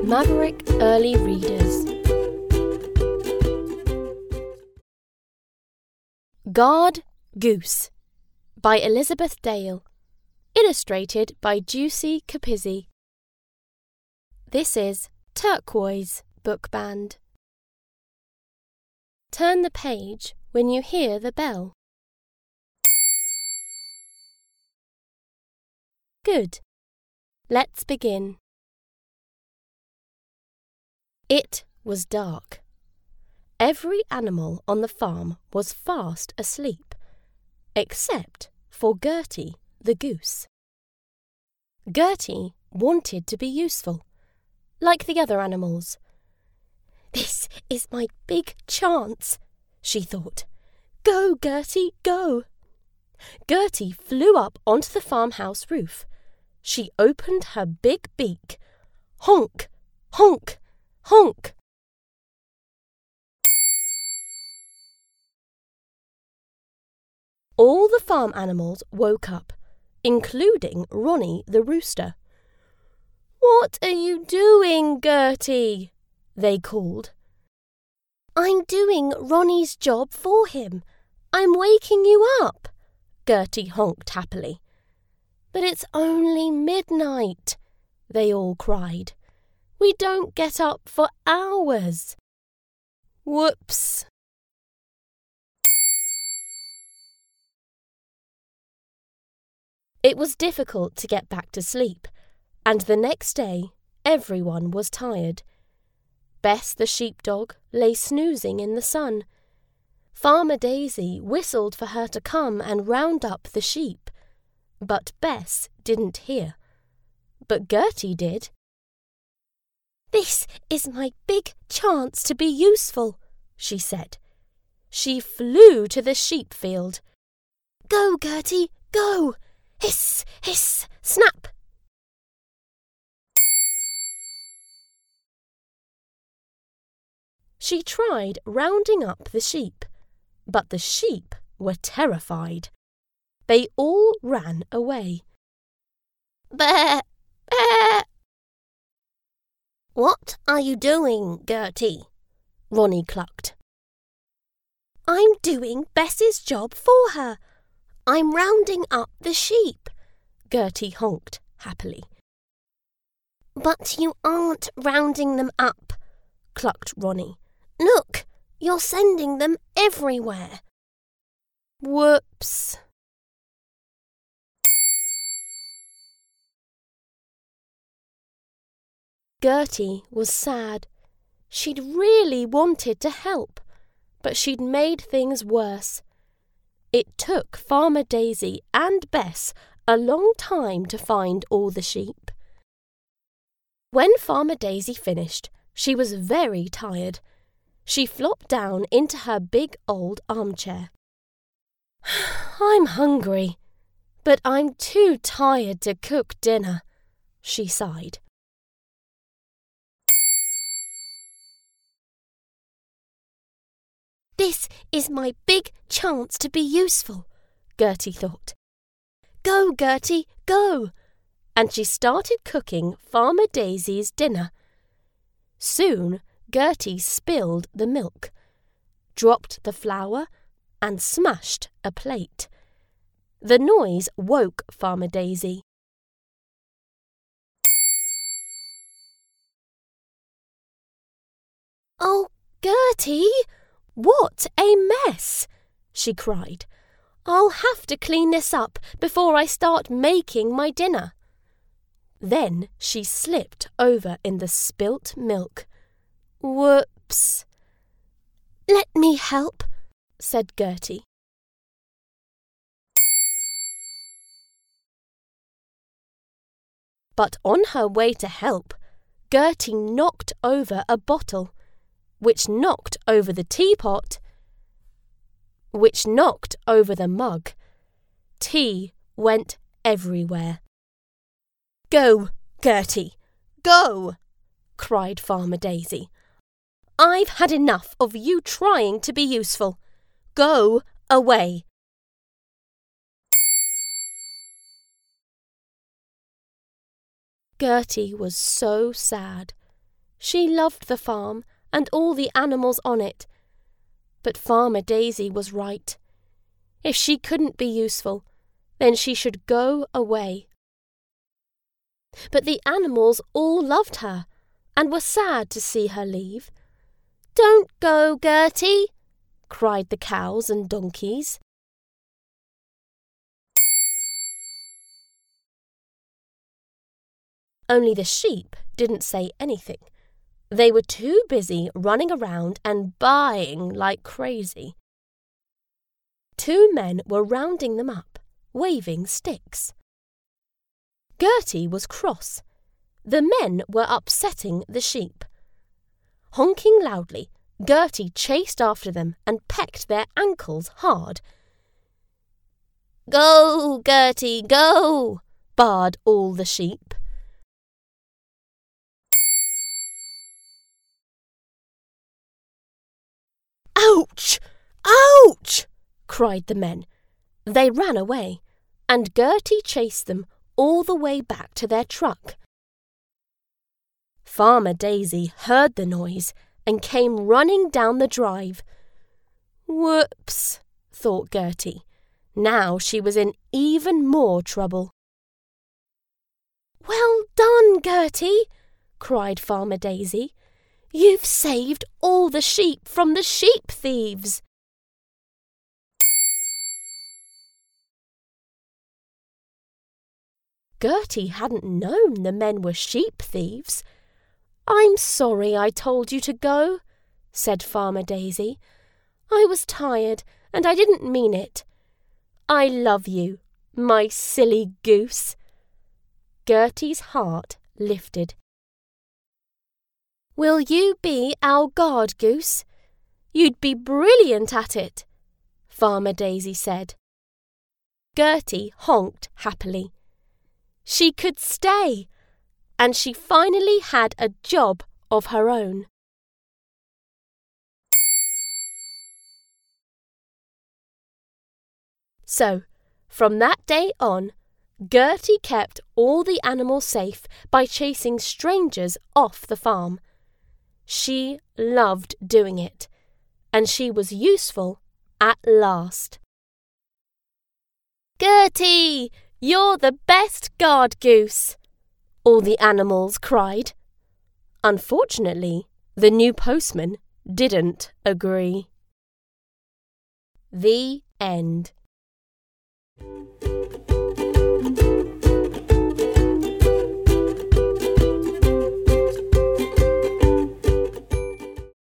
Maverick Early Readers. Guard Goose by Elizabeth Dale. Illustrated by Juicy Capizzi. This is Turquoise Book Band. Turn the page when you hear the bell. Good. Let's begin. It was dark. Every animal on the farm was fast asleep, except for Gertie the goose. Gertie wanted to be useful, like the other animals. "This is my big chance," she thought. "Go, Gertie, go!" Gertie flew up onto the farmhouse roof. She opened her big beak. Honk, honk, honk. All the farm animals woke up, including Ronnie the rooster. "What are you doing, Gertie?" they called. "I'm doing Ronnie's job for him. I'm waking you up," Gertie honked happily. "But it's only midnight," they all cried. "We don't get up for hours." Whoops! It was difficult to get back to sleep, and the next day everyone was tired. Bess the sheepdog lay snoozing in the sun. Farmer Daisy whistled for her to come and round up the sheep, but Bess didn't hear. But Gertie did. "This is my big chance to be useful," she said. She flew to the sheep field. "Go, Gertie, go! Hiss, hiss, snap!" She tried rounding up the sheep, but the sheep were terrified. They all ran away. "Bear! Bear!" "What are you doing, Gertie?" Ronnie clucked. "I'm doing Bess's job for her. I'm rounding up the sheep," Gertie honked happily. "But you aren't rounding them up," clucked Ronnie. "Look, you're sending them everywhere." Whoops! Gertie was sad. She'd really wanted to help, but she'd made things worse. It took Farmer Daisy and Bess a long time to find all the sheep. When Farmer Daisy finished, she was very tired. She flopped down into her big old armchair. "I'm hungry, but I'm too tired to cook dinner," she sighed. "This is my big chance to be useful," Gertie thought. "Go, Gertie, go!" And she started cooking Farmer Daisy's dinner. Soon Gertie spilled the milk, dropped the flour, and smashed a plate. The noise woke Farmer Daisy. "Oh, Gertie! What a mess!" she cried. "I'll have to clean this up before I start making my dinner." Then she slipped over in the spilt milk. Whoops! "Let me help," said Gertie. But on her way to help, Gertie knocked over a bottle, which knocked over the teapot, which knocked over the mug. Tea went everywhere. "Go, Gertie, go!" cried Farmer Daisy. "I've had enough of you trying to be useful. Go away." Gertie was so sad. She loved the farm and all the animals on it. But Farmer Daisy was right. If she couldn't be useful, then she should go away. But the animals all loved her and were sad to see her leave. "Don't go, Gertie!" cried the cows and donkeys. Only the sheep didn't say anything. They were too busy running around and baaing like crazy. 2 men were rounding them up, waving sticks. Gertie was cross. The men were upsetting the sheep. Honking loudly, Gertie chased after them and pecked their ankles hard. "Go, Gertie, go!" baaed all the sheep. "Ouch! Ouch!" cried the men. They ran away, and Gertie chased them all the way back to their truck. Farmer Daisy heard the noise and came running down the drive. "Whoops," thought Gertie. Now she was in even more trouble. "Well done, Gertie!" cried Farmer Daisy. "You've saved all the sheep from the sheep thieves." Gertie hadn't known the men were sheep thieves. "I'm sorry I told you to go," said Farmer Daisy. "I was tired and I didn't mean it. I love you, my silly goose." Gertie's heart lifted. "Will you be our guard goose? You'd be brilliant at it," Farmer Daisy said. Gertie honked happily. She could stay, and she finally had a job of her own. So, from that day on, Gertie kept all the animals safe by chasing strangers off the farm. She loved doing it, and she was useful at last. "Gertie, you're the best guard goose!" all the animals cried. Unfortunately, the new postman didn't agree. The end.